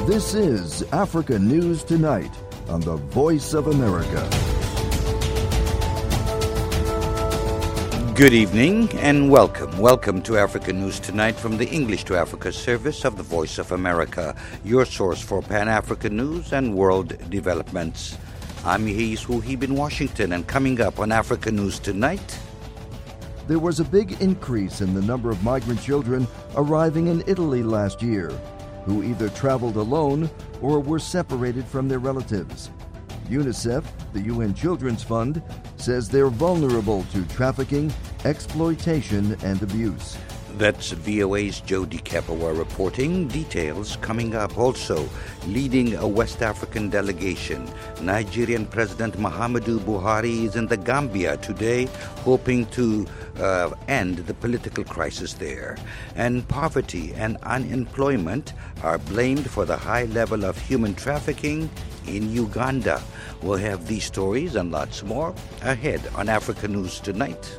This is Africa News Tonight on the Voice of America. Good evening and welcome. Welcome to Africa News Tonight from the English to Africa service of the Voice of America, your source for Pan-African news and world developments. I'm Yehis Wuhib in Washington, and coming up on Africa News Tonight... There was a big increase in the number of migrant children arriving in Italy last year, who either traveled alone or were separated from their relatives. UNICEF, the UN Children's Fund, says they're vulnerable to trafficking, exploitation, and abuse. That's VOA's Jody Kapawa reporting. Details coming up. Also, leading a West African delegation, Nigerian President Muhammadu Buhari is in the Gambia today, hoping to end the political crisis there. And poverty and unemployment are blamed for the high level of human trafficking in Uganda. We'll have these stories and lots more ahead on Africa News Tonight.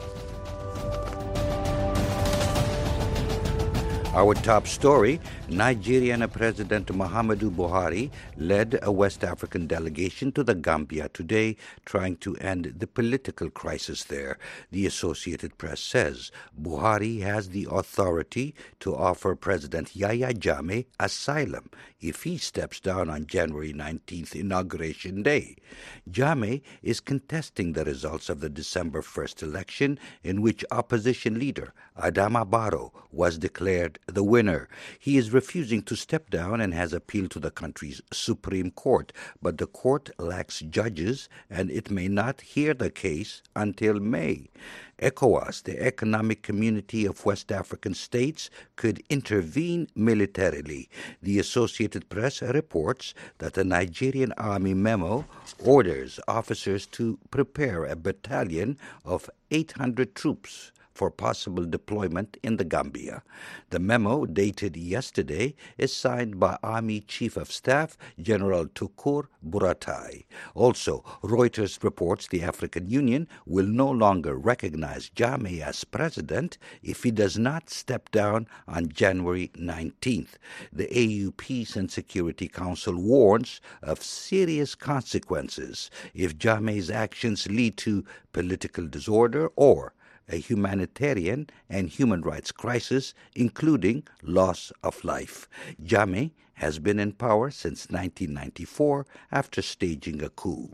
Our top story, Nigerian President Muhammadu Buhari led a West African delegation to the Gambia today, trying to end the political crisis there. The Associated Press says Buhari has the authority to offer President Yahya Jammeh asylum if he steps down on January 19th, Inauguration Day. Jammeh is contesting the results of the December 1st election, in which opposition leader Adama Barrow was declared the winner. He is refusing to step down and has appealed to the country's Supreme Court, but the court lacks judges and it may not hear the case until May. ECOWAS, the Economic Community of West African States, could intervene militarily. The Associated Press reports that the Nigerian Army memo orders officers to prepare a battalion of 800 troops for possible deployment in the Gambia. The memo, dated yesterday, is signed by Army Chief of Staff General Tukur Buratai. Also, Reuters reports the African Union will no longer recognize Jammeh as president if he does not step down on January 19th. The AU Peace and Security Council warns of serious consequences if Jammeh's actions lead to political disorder or a humanitarian and human rights crisis, including loss of life. Jammeh has been in power since 1994 after staging a coup.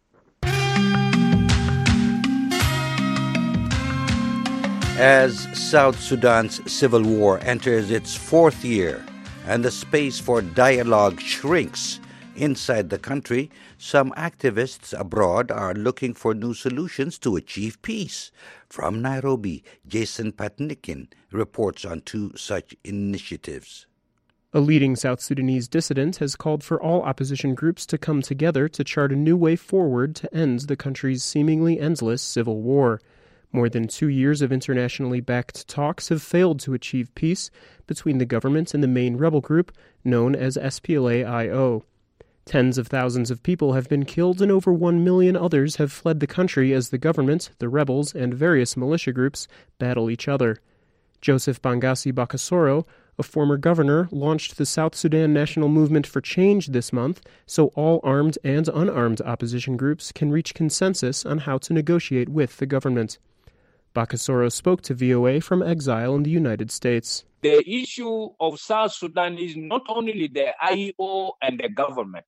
As South Sudan's civil war enters its fourth year and the space for dialogue shrinks inside the country, some activists abroad are looking for new solutions to achieve peace. From Nairobi, Jason Patnikin reports on two such initiatives. A leading South Sudanese dissident has called for all opposition groups to come together to chart a new way forward to end the country's seemingly endless civil war. More than 2 years of internationally backed talks have failed to achieve peace between the government and the main rebel group known as SPLA-IO. Tens of thousands of people have been killed and over 1 million others have fled the country as the government, the rebels, and various militia groups battle each other. Joseph Bangasi Bakasoro, a former governor, launched the South Sudan National Movement for Change this month so all armed and unarmed opposition groups can reach consensus on how to negotiate with the government. Bakasoro spoke to VOA from exile in the United States. The issue of South Sudan is not only the IO and the government,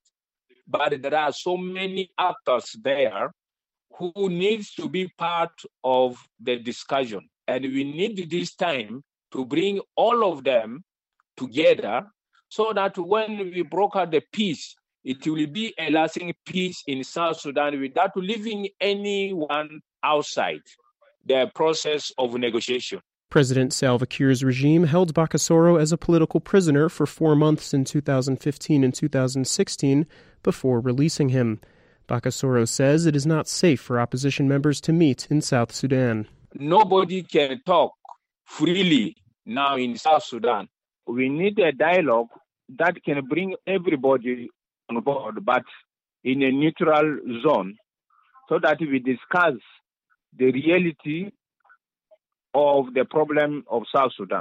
but there are so many actors there who needs to be part of the discussion. And we need this time to bring all of them together so that when we broker the peace, it will be a lasting peace in South Sudan without leaving anyone outside the process of negotiation. President Salva Kiir's regime held Bakasoro as a political prisoner for 4 months in 2015 and 2016 before releasing him. Bakasoro says it is not safe for opposition members to meet in South Sudan. Nobody can talk freely now in South Sudan. We need a dialogue that can bring everybody on board, but in a neutral zone, so that we discuss the reality of the problem of South Sudan.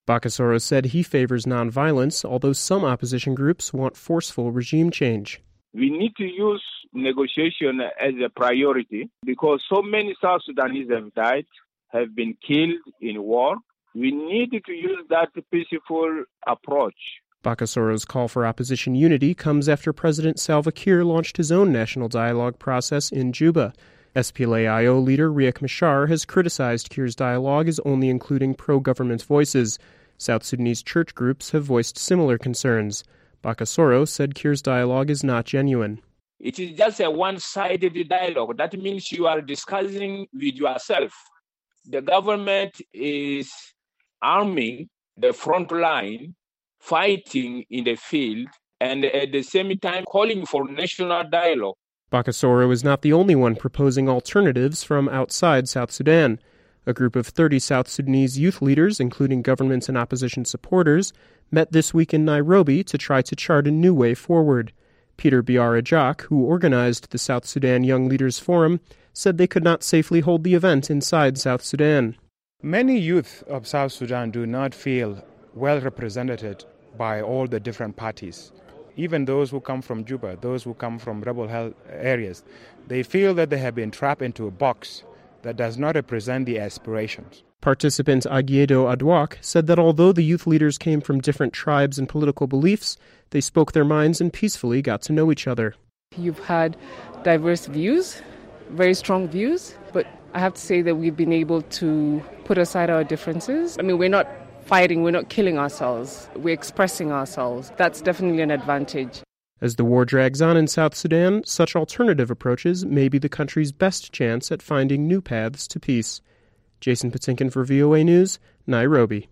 Bakasoro said he favors nonviolence, although some opposition groups want forceful regime change. We need to use negotiation as a priority because so many South Sudanese have been killed in war. We need to use that peaceful approach. Bakasoro's call for opposition unity comes after President Salva Kiir launched his own national dialogue process in Juba. SPLA-IO leader Riek Machar has criticized Kiir's dialogue as only including pro-government voices. South Sudanese church groups have voiced similar concerns. Bakasoro said Kiir's dialogue is not genuine. It is just a one-sided dialogue. That means you are discussing with yourself. The government is arming the front line, fighting in the field, and at the same time calling for national dialogue. Bakasoro is not the only one proposing alternatives from outside South Sudan. A group of 30 South Sudanese youth leaders, including government and opposition supporters, met this week in Nairobi to try to chart a new way forward. Peter Biara-Jack, who organized the South Sudan Young Leaders Forum, said they could not safely hold the event inside South Sudan. Many youth of South Sudan do not feel well represented by all the different parties. Even those who come from Juba, those who come from rebel-held areas, they feel that they have been trapped into a box that does not represent the aspirations. Participant Agiedo Adwak said that although the youth leaders came from different tribes and political beliefs, they spoke their minds and peacefully got to know each other. You've had diverse views, very strong views, but I have to say that we've been able to put aside our differences. I mean, we're not fighting, we're not killing ourselves, we're expressing ourselves. That's definitely an advantage. As the war drags on in South Sudan, such alternative approaches may be the country's best chance at finding new paths to peace. Jason Patinkin for VOA News, Nairobi.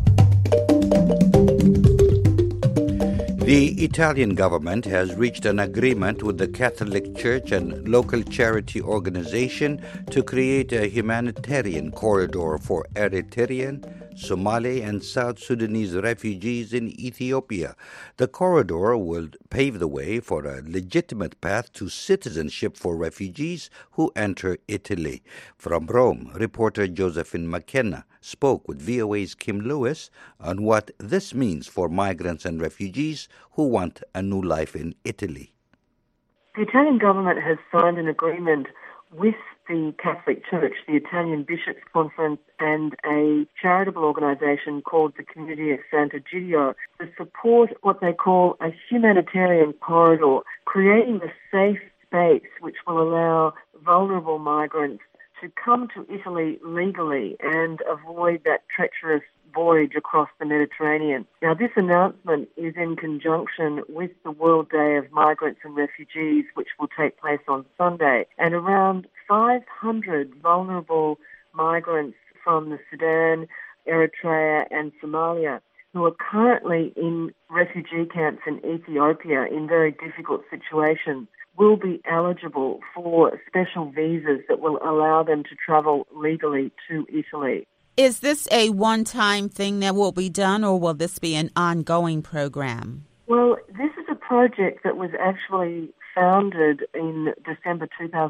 The Italian government has reached an agreement with the Catholic Church and local charity organization to create a humanitarian corridor for Eritrean, Somali, and South Sudanese refugees in Ethiopia. The corridor will pave the way for a legitimate path to citizenship for refugees who enter Italy. From Rome, reporter Josephine McKenna spoke with VOA's Kim Lewis on what this means for migrants and refugees who want a new life in Italy. The Italian government has signed an agreement with the Catholic Church, the Italian Bishops' Conference, and a charitable organization called the Community of Sant'Egidio to support what they call a humanitarian corridor, creating a safe space which will allow vulnerable migrants to come to Italy legally and avoid that treacherous voyage across the Mediterranean. Now, this announcement is in conjunction with the World Day of Migrants and Refugees, which will take place on Sunday. And around 500 vulnerable migrants from the Sudan, Eritrea, and Somalia who are currently in refugee camps in Ethiopia in very difficult situations will be eligible for special visas that will allow them to travel legally to Italy. Is this a one-time thing that will be done, or will this be an ongoing program? Well, this is a project that was actually founded in December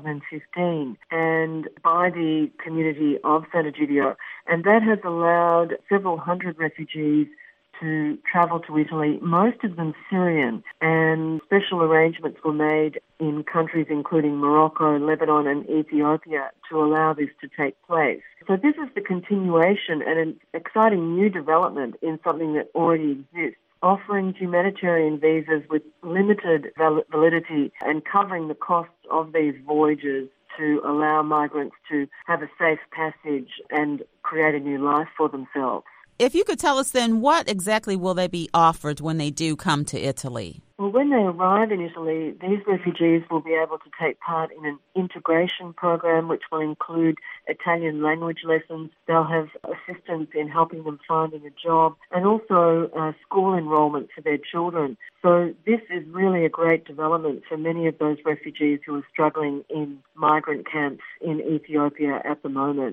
2015 and by the community of Sant'Egidio, and that has allowed several hundred refugees to travel to Italy, most of them Syrian, and special arrangements were made in countries including Morocco, Lebanon, and Ethiopia to allow this to take place. So this is the continuation and an exciting new development in something that already exists, offering humanitarian visas with limited validity and covering the costs of these voyages to allow migrants to have a safe passage and create a new life for themselves. If you could tell us then, what exactly will they be offered when they do come to Italy? Well, when they arrive in Italy, these refugees will be able to take part in an integration program which will include Italian language lessons. They'll have assistance in helping them finding a job and also school enrollment for their children. So this is really a great development for many of those refugees who are struggling in migrant camps in Ethiopia at the moment.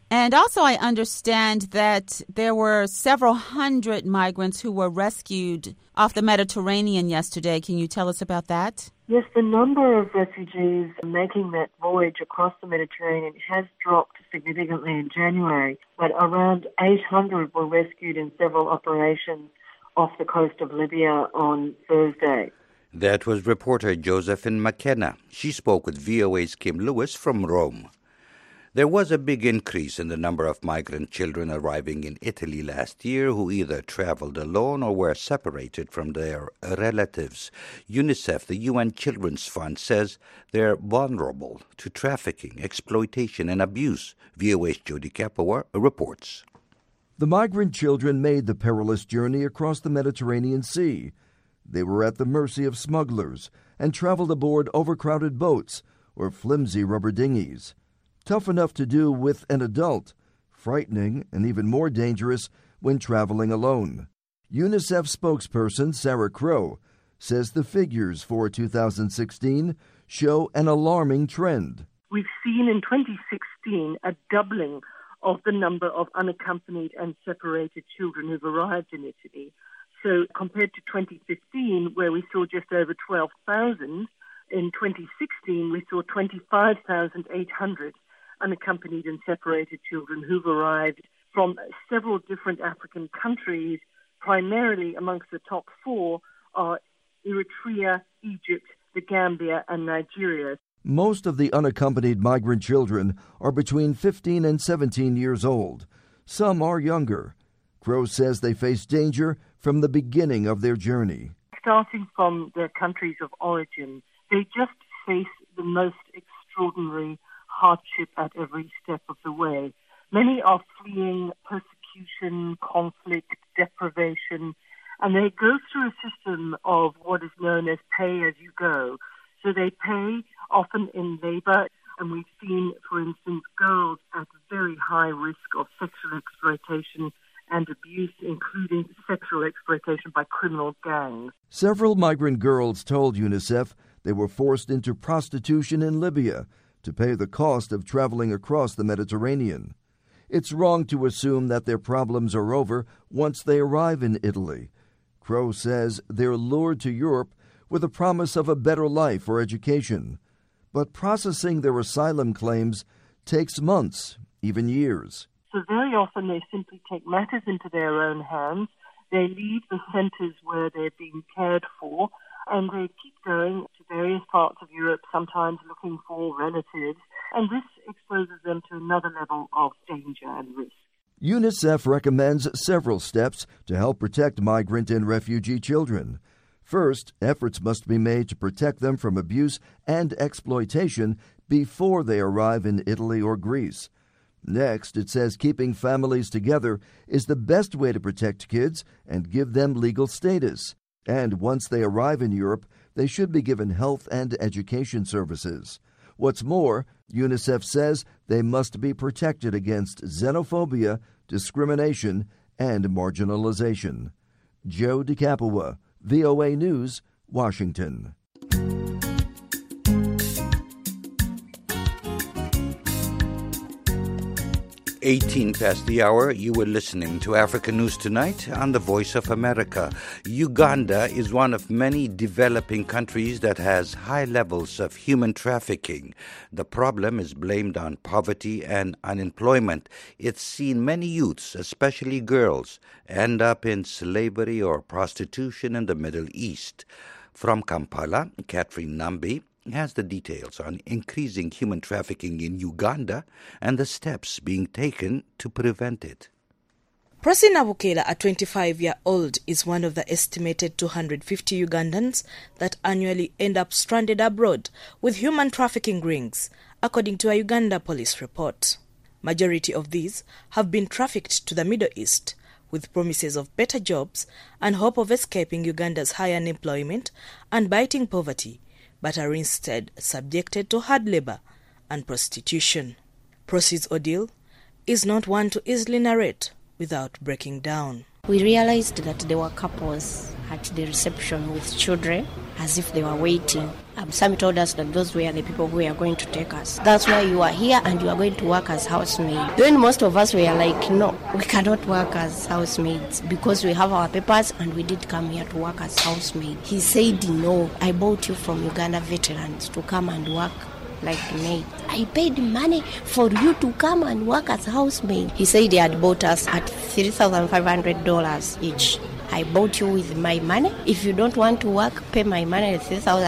And also I understand that there were several hundred migrants who were rescued off the Mediterranean yesterday. Can you tell us about that? Yes, the number of refugees making that voyage across the Mediterranean has dropped significantly in January, but around 800 were rescued in several operations off the coast of Libya on Thursday. That was reporter Josephine McKenna. She spoke with VOA's Kim Lewis from Rome. There was a big increase in the number of migrant children arriving in Italy last year who either traveled alone or were separated from their relatives. UNICEF, the UN Children's Fund, says they're vulnerable to trafficking, exploitation, and abuse. VOA's Jody Kapua reports. The migrant children made the perilous journey across the Mediterranean Sea. They were at the mercy of smugglers and traveled aboard overcrowded boats or flimsy rubber dinghies. Tough enough to do with an adult, frightening and even more dangerous when traveling alone. UNICEF spokesperson Sarah Crow says the figures for 2016 show an alarming trend. We've seen in 2016 a doubling of the number of unaccompanied and separated children who've arrived in Italy. So compared to 2015, where we saw just over 12,000, in 2016 we saw 25,800 unaccompanied and separated children who've arrived from several different African countries. Primarily amongst the top four are Eritrea, Egypt, the Gambia, and Nigeria. Most of the unaccompanied migrant children are between 15 and 17 years old. Some are younger. Crow says they face danger from the beginning of their journey. Starting from their countries of origin, they just face the most extraordinary hardship at every step of the way. Many are fleeing persecution, conflict, deprivation, and they go through a system of what is known as pay as you go. So they pay often in labor, and we've seen, for instance, girls at very high risk of sexual exploitation and abuse, including sexual exploitation by criminal gangs. Several migrant girls told UNICEF they were forced into prostitution in Libya to pay the cost of traveling across the Mediterranean. It's wrong to assume that their problems are over once they arrive in Italy. Crow says they're lured to Europe with a promise of a better life or education. But processing their asylum claims takes months, even years. So very often they simply take matters into their own hands. They leave the centres where they're being cared for, and they keep going to various parts of Europe, sometimes looking for relatives, and this exposes them to another level of danger and risk. UNICEF recommends several steps to help protect migrant and refugee children. First, efforts must be made to protect them from abuse and exploitation before they arrive in Italy or Greece. Next, it says keeping families together is the best way to protect kids and give them legal status. And once they arrive in Europe, they should be given health and education services. What's more, UNICEF says they must be protected against xenophobia, discrimination, and marginalization. Joe DeCapua, VOA News, Washington. 18 past the hour, you were listening to Africa News Tonight on the Voice of America. Uganda is one of many developing countries that has high levels of human trafficking. The problem is blamed on poverty and unemployment. It's seen many youths, especially girls, end up in slavery or prostitution in the Middle East. From Kampala, Catherine Nambi has the details on increasing human trafficking in Uganda and the steps being taken to prevent it. Prosi Nabukela, a 25-year-old, is one of the estimated 250 Ugandans that annually end up stranded abroad with human trafficking rings, according to a Uganda police report. Majority of these have been trafficked to the Middle East with promises of better jobs and hope of escaping Uganda's high unemployment and biting poverty, but are instead subjected to hard labor and prostitution. Prosi's ordeal is not one to easily narrate without breaking down. We realized that there were couples at the reception with children as if they were waiting. Some told us that those were the people who were going to take us. That's why you are here and you are going to work as housemaid. Then most of us were like, no, we cannot work as housemaids because we have our papers and we did come here to work as housemaid. He said, no, I bought you from Uganda veterans to come and work like the maid. I paid money for you to come and work as housemaid. He said he had bought us at $3,500 each. I bought you with my money. If you don't want to work, pay my money,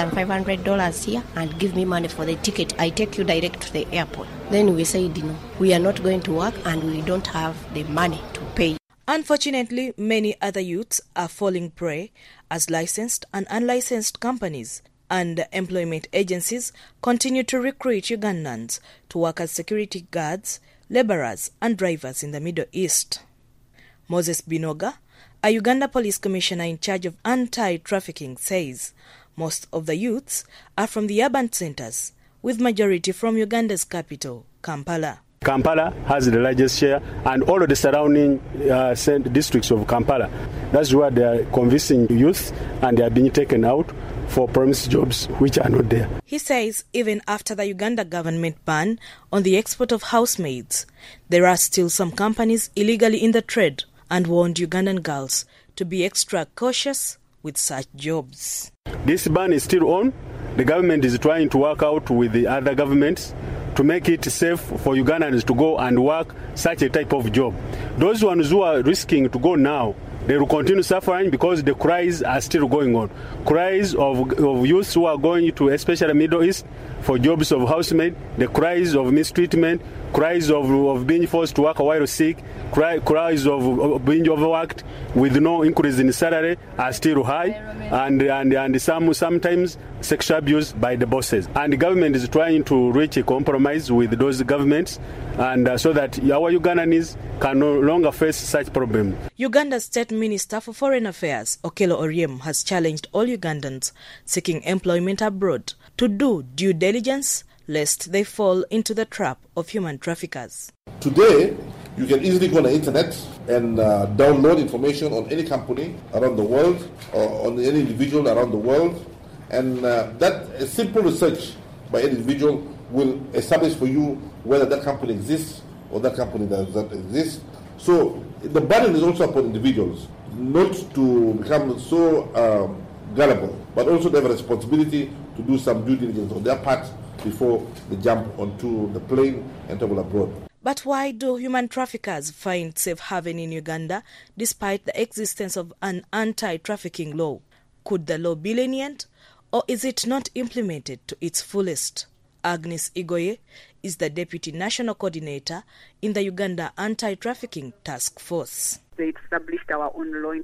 $3,500 here, and give me money for the ticket. I take you direct to the airport. Then we said, no, we are not going to work and we don't have the money to pay. Unfortunately, many other youths are falling prey as licensed and unlicensed companies and employment agencies continue to recruit Ugandans to work as security guards, laborers, and drivers in the Middle East. Moses Binoga, a Uganda police commissioner in charge of anti-trafficking, says most of the youths are from the urban centers, with majority from Uganda's capital, Kampala. Kampala has the largest share, and all of the surrounding districts of Kampala. That's where they are convincing youth, and they are being taken out for promised jobs which are not there. He says even after the Uganda government ban on the export of housemaids, there are still some companies illegally in the trade, and warned Ugandan girls to be extra cautious with such jobs. This ban is still on. The government is trying to work out with the other governments to make it safe for Ugandans to go and work such a type of job. Those ones who are risking to go now, they will continue suffering because the cries are still going on. Cries of youths who are going to especially Middle East for jobs of housemaid, the cries of mistreatment, cries of being forced to work while sick, cries of being overworked with no increase in salary are still high, and sometimes sexual abuse by the bosses. And the government is trying to reach a compromise with those governments, and so that our Ugandans can no longer face such problems. Uganda's State Minister for Foreign Affairs, Okello Oryem, has challenged all Ugandans seeking employment abroad to do due diligence lest they fall into the trap of human traffickers. Today, you can easily go on the internet and download information on any company around the world or on any individual around the world, and that a simple research by an individual will establish for you whether that company exists or that company does not exist. So the burden is also upon individuals not to become so gullible, but also they have a responsibility to do some due diligence on their part before they jump onto the plane and travel abroad. But why do human traffickers find safe haven in Uganda despite the existence of an anti-trafficking law? Could the law be lenient, or is it not implemented to its fullest? Agnes Igoye is the Deputy National Coordinator in the Uganda Anti-Trafficking Task Force. They established our own law in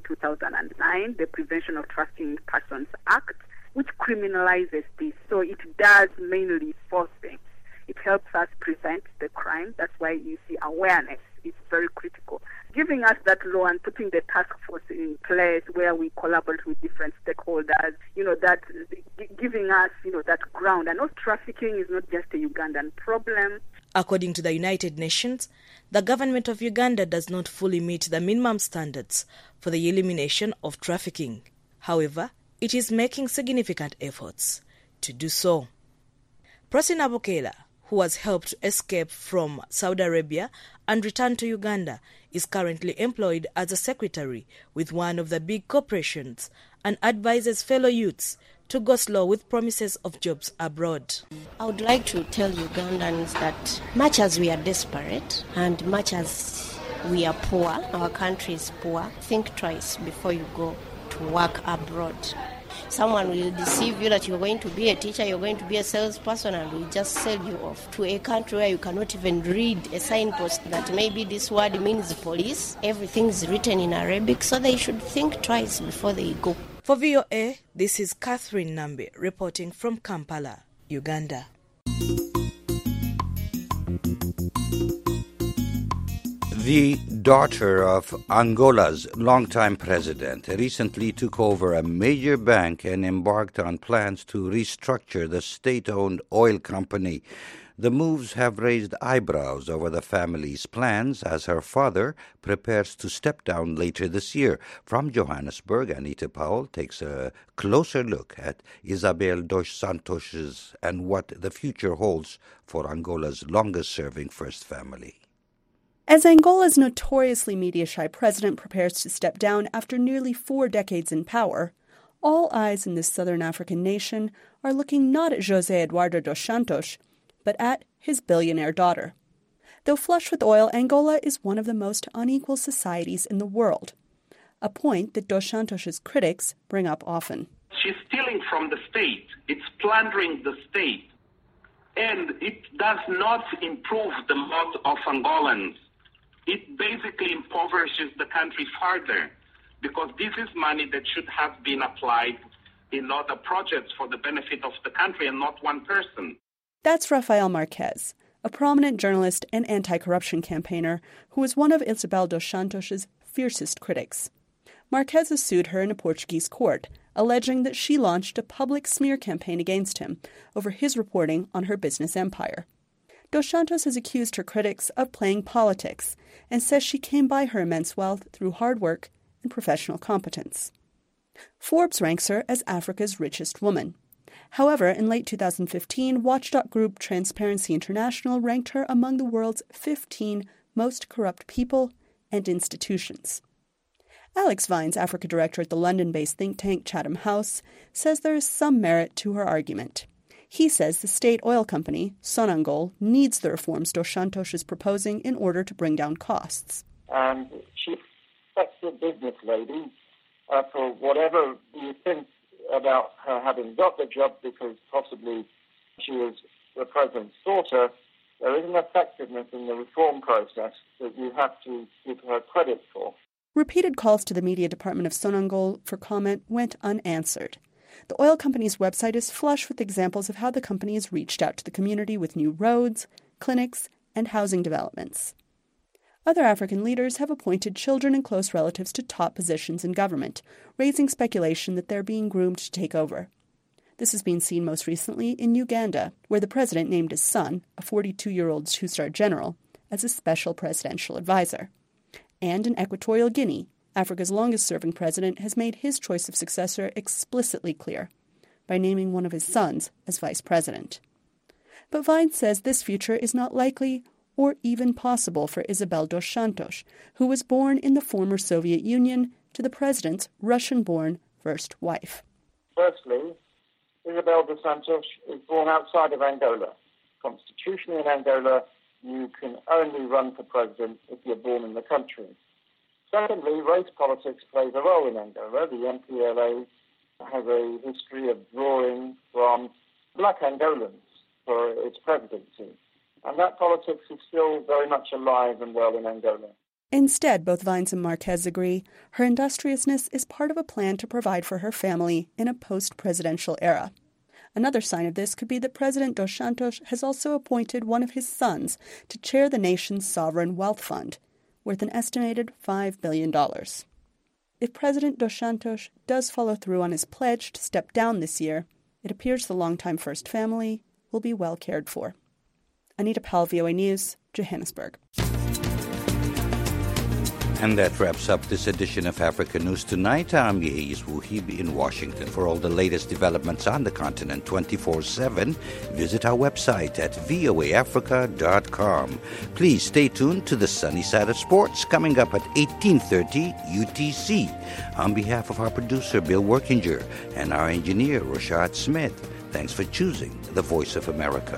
2009, the Prevention of Trafficking Persons Act, which criminalizes this. So it does mainly four things. It helps us prevent the crime. That's why you see awareness is very critical. Giving us that law and putting the task force in place where we collaborate with different stakeholders, that giving us, that ground. And trafficking is not just a Ugandan problem. According to the United Nations, the government of Uganda does not fully meet the minimum standards for the elimination of trafficking. However, it is making significant efforts to do so. Prosina Bukela, who was helped to escape from Saudi Arabia and return to Uganda, is currently employed as a secretary with one of the big corporations and advises fellow youths to go slow with promises of jobs abroad. I would like to tell Ugandans that much as we are desperate and much as we are poor, our country is poor, think twice before you go to work abroad. Someone will deceive you that you're going to be a teacher, you're going to be a salesperson, and will just sell you off to a country where you cannot even read a signpost that maybe this word means police. Everything is written in Arabic, so they should think twice before they go. For VOA, this is Catherine Nambi reporting from Kampala, Uganda. The daughter of Angola's longtime president recently took over a major bank and embarked on plans to restructure the state-owned oil company. The moves have raised eyebrows over the family's plans as her father prepares to step down later this year. From Johannesburg, Anita Powell takes a closer look at Isabel dos Santos' and what the future holds for Angola's longest-serving first family. As Angola's notoriously media-shy president prepares to step down after nearly 4 decades in power, all eyes in this southern African nation are looking not at José Eduardo dos Santos, but at his billionaire daughter. Though flush with oil, Angola is one of the most unequal societies in the world, a point that dos Santos' critics bring up often. She's stealing from the state. It's plundering the state. And it does not improve the lot of Angolans. It basically impoverishes the country further, because this is money that should have been applied in other projects for the benefit of the country and not one person. That's Rafael Marques, a prominent journalist and anti-corruption campaigner who was one of Isabel dos Santos' fiercest critics. Marques has sued her in a Portuguese court, alleging that she launched a public smear campaign against him over his reporting on her business empire. Dos Santos has accused her critics of playing politics and says she came by her immense wealth through hard work and professional competence. Forbes ranks her as Africa's richest woman. However, in late 2015, watchdog group Transparency International ranked her among the world's 15 most corrupt people and institutions. Alex Vines, Africa director at the London-based think tank Chatham House, says there is some merit to her argument. He says the state oil company, Sonangol, needs the reforms dos Santos is proposing in order to bring down costs. And she's a business lady. For whatever you think about her having got the job because possibly she was the president's daughter, there is an effectiveness in the reform process that you have to give her credit for. Repeated calls to the media department of Sonangol for comment went unanswered. The oil company's website is flush with examples of how the company has reached out to the community with new roads, clinics, and housing developments. Other African leaders have appointed children and close relatives to top positions in government, raising speculation that they're being groomed to take over. This has been seen most recently in Uganda, where the president named his son, a 42-year-old two-star general, as a special presidential advisor. And in Equatorial Guinea, Africa's longest-serving president has made his choice of successor explicitly clear by naming one of his sons as vice president. But Vines says this future is not likely or even possible for Isabel dos Santos, who was born in the former Soviet Union to the president's Russian-born first wife. Firstly, Isabel dos Santos is born outside of Angola. Constitutionally in Angola, you can only run for president if you're born in the country. Secondly, race politics plays a role in Angola. The MPLA has a history of drawing from black Angolans for its presidency. And that politics is still very much alive and well in Angola. Instead, both Vines and Marques agree, her industriousness is part of a plan to provide for her family in a post-presidential era. Another sign of this could be that President dos Santos has also appointed one of his sons to chair the nation's sovereign wealth fund, worth an estimated $5 billion. If President dos Santos does follow through on his pledge to step down this year, it appears the longtime first family will be well cared for. Anita Powell, VOA News, Johannesburg. And that wraps up this edition of Africa News Tonight. I'm Yehiz Wuhib in Washington. For all the latest developments on the continent 24/7, visit our website at voaafrica.com. Please stay tuned to the sunny side of sports coming up at 18:30 UTC. On behalf of our producer, Bill Workinger, and our engineer, Rashad Smith, thanks for choosing the Voice of America.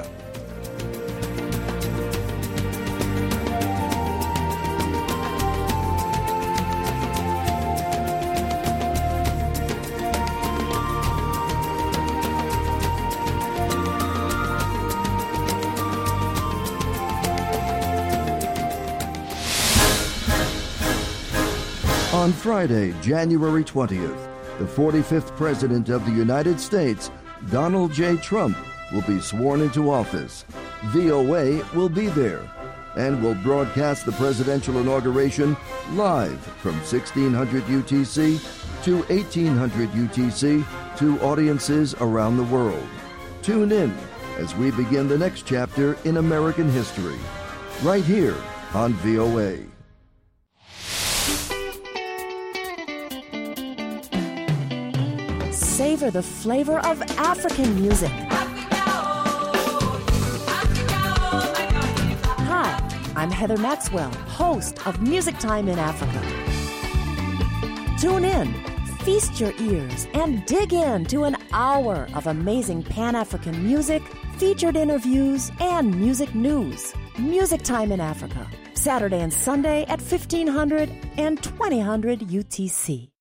On Friday, January 20th, the 45th President of the United States, Donald J. Trump, will be sworn into office. VOA will be there and will broadcast the presidential inauguration live from 1600 UTC to 1800 UTC to audiences around the world. Tune in as we begin the next chapter in American history, right here on VOA. Savor the flavor of African music. Hi, I'm Heather Maxwell, host of Music Time in Africa. Tune in, feast your ears, and dig into an hour of amazing Pan-African music, featured interviews, and music news. Music Time in Africa, Saturday and Sunday at 1500 and 2000 UTC.